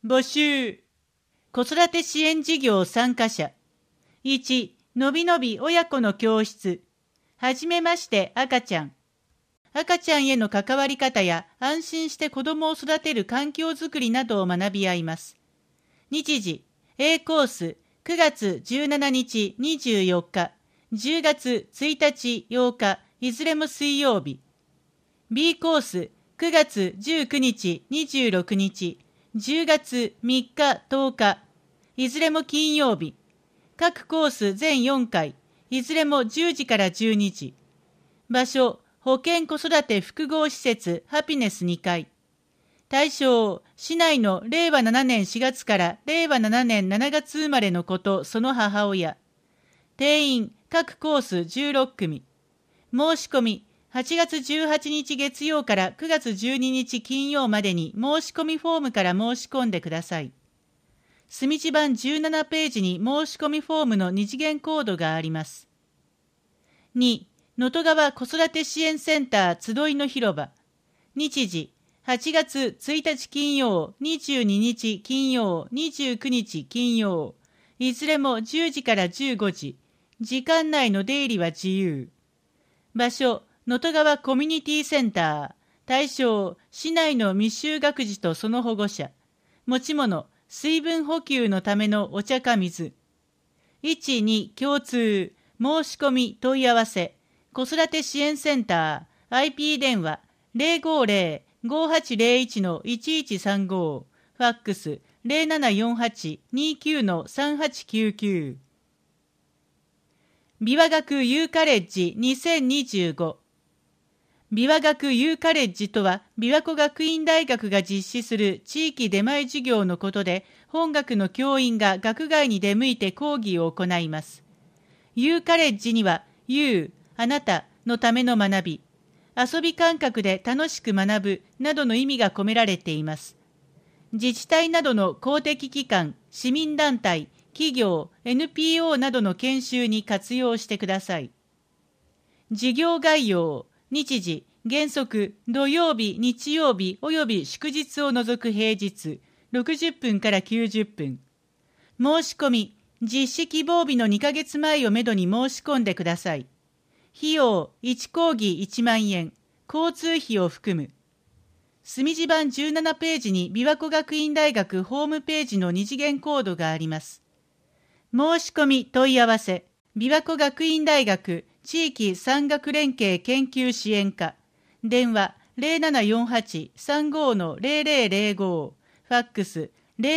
募集。子育て支援事業参加者。1、のびのび親子の教室。はじめまして赤ちゃん。赤ちゃんへの関わり方や安心して子供を育てる環境づくりなどを学び合います。日時、A コース9月17日24日、10月1日8日、いずれも水曜日。B コース9月19日26日、10月3日10日、いずれも金曜日。各コース全4回、いずれも10時から12時。場所、保健子育て複合施設ハピネス2階。対象、市内の令和7年4月から令和7年7月生まれの子とその母親。定員、各コース16組。申し込み、8月18日月曜から9月12日金曜までに申し込みフォームから申し込んでください。墨地版17ページに申し込みフォームの二次元コードがあります。2、能登川子育て支援センター集いの広場。日時、8月1日金曜、22日金曜、29日金曜。いずれも10時から15時。時間内の出入りは自由。場所、能登川コミュニティセンター。対象、市内の未就学児とその保護者。持ち物、水分補給のためのお茶か水。1、2、共通。申し込み、問い合わせ。子育て支援センター。IP 電話、050-5801-1135。ファックス、0748-29-3899。琵琶学ユーカレッジ2025。琵琶学ユーカレッジとは、琵琶湖学院大学が実施する地域出前授業のことで、本学の教員が学外に出向いて講義を行います。ユーカレッジには、ユー、あなたのための学び、遊び感覚で楽しく学ぶなどの意味が込められています。自治体などの公的機関、市民団体、企業、NPO などの研修に活用してください。事業概要、日時、原則、土曜日、日曜日及び祝日を除く平日、60分から90分。申し込み、実施希望日の2ヶ月前をめどに申し込んでください。費用、1講義1万円、交通費を含む。墨地版17ページに琵琶湖学院大学ホームページの二次元コードがあります。申し込み問い合わせ、琵琶湖学院大学地域産学連携研究支援課、電話0748-35-0005、ファックス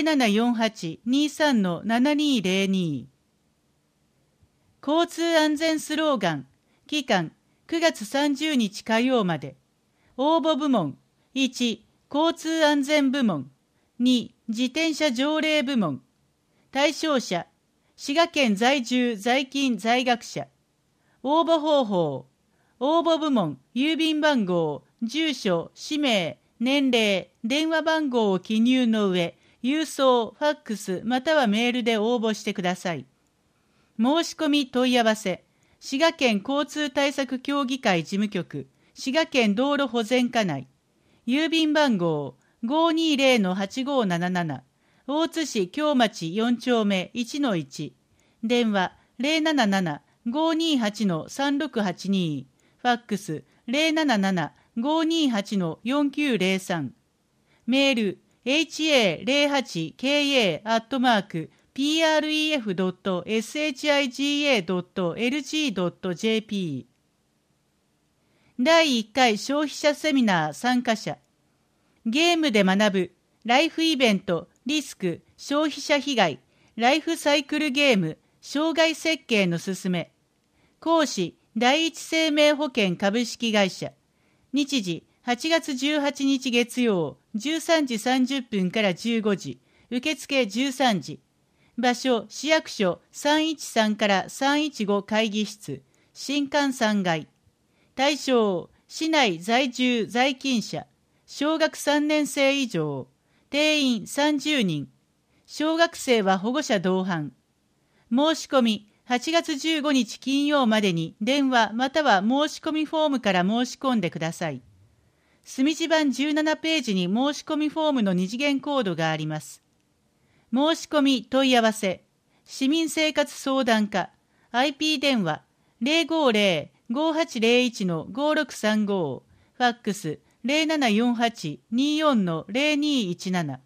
0748-23-7202。交通安全スローガン、期間9月30日火曜まで。応募部門、1、交通安全部門、2、自転車条例部門。対象者、滋賀県在住在勤在学者。応募方法、応募部門、郵便番号、住所、氏名、年齢、電話番号を記入の上、郵送、ファックスまたはメールで応募してください。申し込み問い合わせ、滋賀県交通対策協議会事務局、滋賀県道路保全課内。郵便番号 520-8577、大津市京町4丁目 1-1、電話077-528-3682、ファックス077-528-4903、メール ha08-pref.shiga.lg.jp。 第1回消費者セミナー参加者。ゲームで学ぶライフイベントリスク消費者被害ライフサイクルゲーム障害設計のすすめ。講師第一生命保険株式会社。日時8月18日月曜13時30分から15時。受付13時。場所市役所313から315会議室。新館3階。対象市内在住在勤者。小学3年生以上。定員30人。小学生は保護者同伴。申し込み8月15日金曜までに電話または申し込みフォームから申し込んでください。墨地版17ページに申し込みフォームの二次元コードがあります。 申し込み問い合わせ、市民生活相談課、IP 電話 050-5801-5635、ファックス0748-24-0217。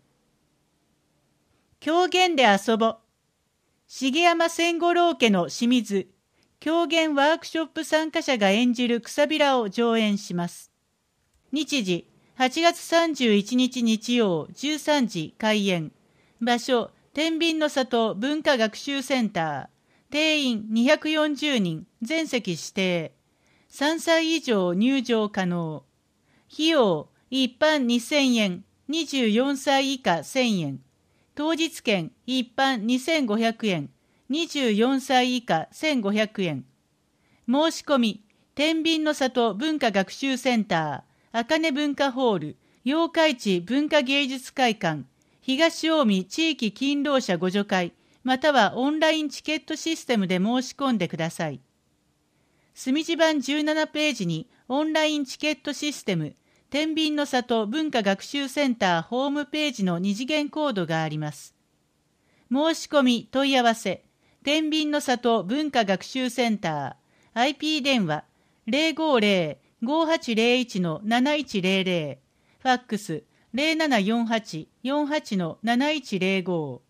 狂言で遊ぼ。重山千五郎家の清水、狂言ワークショップ参加者が演じるくさびらを上演します。日時、8月31日日曜13時開演。場所、天秤の里文化学習センター。定員240人、全席指定。3歳以上入場可能。費用、一般2000円、24歳以下1000円。当日券、一般2500円、24歳以下1500円。申し込み、天秤の里文化学習センター、茜文化ホール、八日市文化芸術会館、東近江地域勤労者互助会、またはオンラインチケットシステムで申し込んでください。墨字版17ページにオンラインチケットシステム、天秤の里文化学習センターホームページの二次元コードがあります。申し込み問い合わせ、天秤の里文化学習センター、IP 電話 050-5801-7100、ファックス0748-48-7105。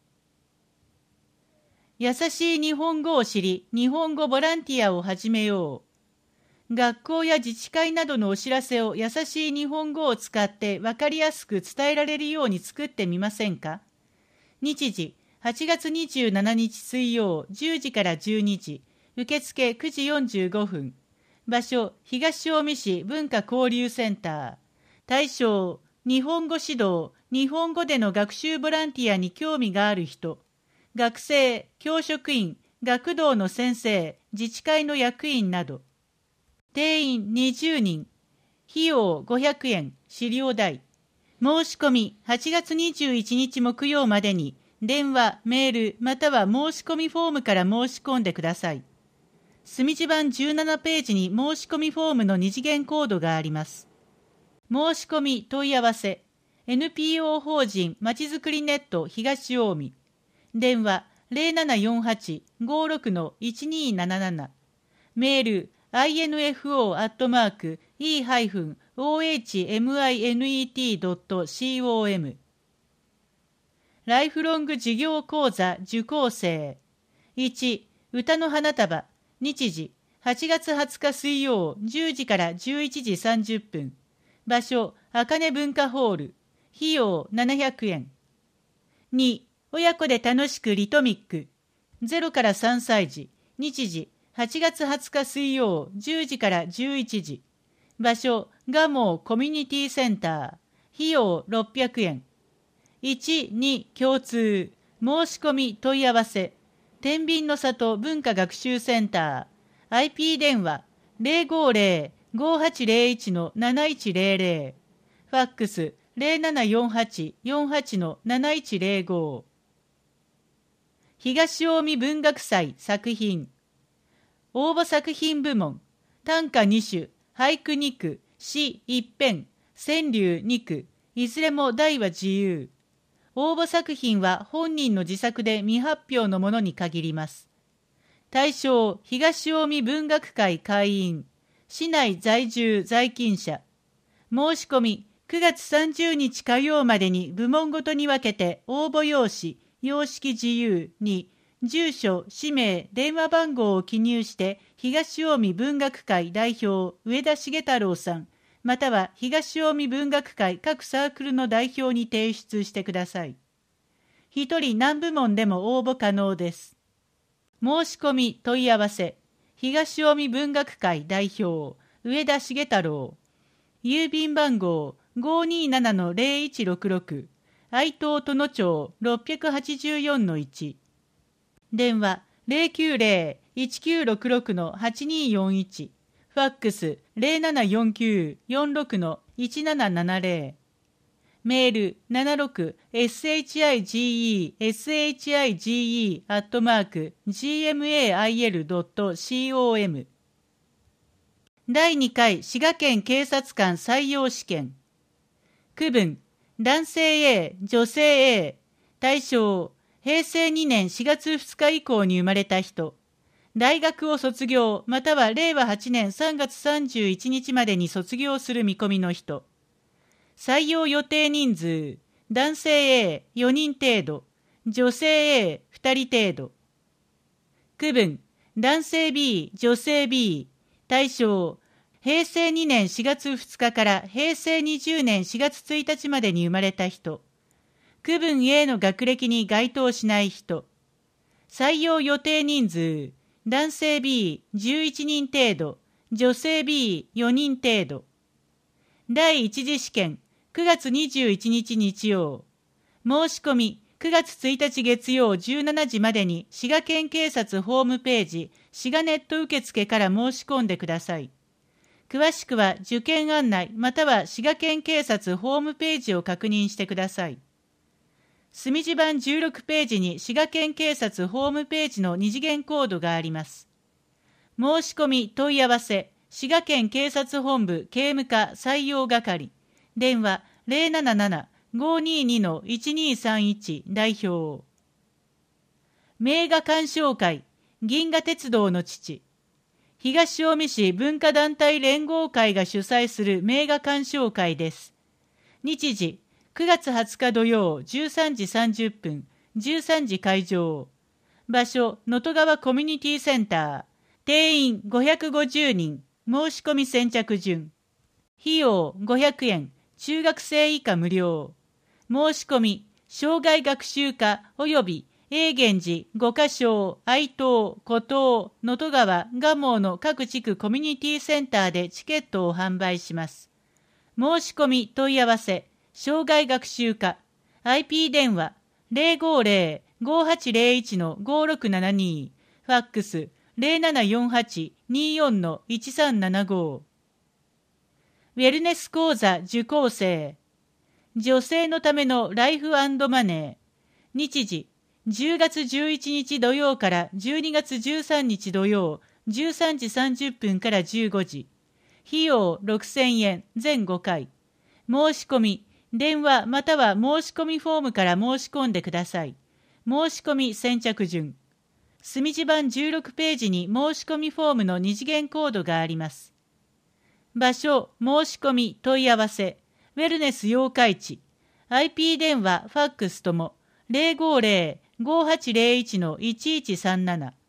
優しい日本語を知り、日本語ボランティアを始めよう。学校や自治会などのお知らせを優しい日本語を使って分かりやすく伝えられるように作ってみませんか？日時、8月27日水曜10時から12時、受付9時45分。場所、東近江市文化交流センター。対象、日本語指導、日本語での学習ボランティアに興味がある人。学生、教職員、学童の先生、自治会の役員など。定員20人。費用500円、資料代。申し込み8月21日木曜までに、電話、メール、または申し込みフォームから申し込んでください。墨字版17ページに申し込みフォームの二次元コードがあります。申し込み問い合わせ、NPO 法人まちづくりネット東近江。電話0748-56-1277。メール info@e-ohminet.com。 ライフロング授業講座受講生。1、歌の花束。日時、8月20日水曜10時から11時30分。場所、茜文化ホール。費用700円。2、親子で楽しくリトミック。0から3歳児。日時、8月20日水曜10時から11時。場所、蒲生コミュニティセンター。費用600円。1、2、共通。申し込み問い合わせ。天秤の里文化学習センター。IP 電話 050-5801-7100。ファックス0748-48-7105。東近江文学祭作品。応募作品部門。短歌2種、俳句2句、詩1編、川柳2句、いずれも題は自由。応募作品は本人の自作で未発表のものに限ります。対象、東近江文学会会員、市内在住在勤者。申し込み、9月30日火曜までに部門ごとに分けて応募用紙、様式自由に、住所、氏名、電話番号を記入して、東近江文学会代表、上田重太郎さん、または東近江文学会各サークルの代表に提出してください。一人何部門でも応募可能です。申し込み問い合わせ、東近江文学会代表、上田重太郎。郵便番号 527-0166、愛東殿町 684-1。電話090-1966-8241。ファックス 0749-46-1770。メール76shige@gmail.com。 第2回滋賀県警察官採用試験。区分、男性 A、女性 A。対象、 平成2年4月2日以降に生まれた人、大学を卒業または令和8年3月31日までに卒業する見込みの人、採用予定人数、男性 A4 人程度、女性 A2 人程度。区分、男性 B、女性 B、対象、平成2年4月2日から平成20年4月1日までに生まれた人、区分 A の学歴に該当しない人、採用予定人数、男性 B11 人程度、女性 B4 人程度。第一次試験、9月21日日曜。申し込み、9月1日月曜17時までに滋賀県警察ホームページ、滋賀ネット受付から申し込んでください。詳しくは受験案内または滋賀県警察ホームページを確認してください。墨字版16ページに滋賀県警察ホームページの二次元コードがあります。申し込み問い合わせ、滋賀県警察本部警務課採用係、電話 077-522-1231 代表。名画鑑賞会、銀河鉄道の父。東近江市文化団体連合会が主催する名画鑑賞会です。日時、9月20日土曜13時30分、13時会場。場所、能登川コミュニティセンター。定員550人、申し込み先着順。費用500円、中学生以下無料。申し込み、障害学習課及び永源寺、五箇所、愛東、古東、能登川、蒲生の各地区コミュニティセンターでチケットを販売します。申し込み問い合わせ、障害学習課、IP 電話 050-5801-5672、ファックス0748-24-1375。ウェルネス講座受講生。女性のためのライフ&マネー。日時、10月11日土曜から12月13日土曜、13時30分から15時。費用6000円、全5回。申し込み、電話または申し込みフォームから申し込んでください。申し込み先着順。墨字版16ページに申し込みフォームの二次元コードがあります。場所、申し込み、問い合わせ、ウェルネス八日市、IP 電話、ファックスとも、050-5801-1137。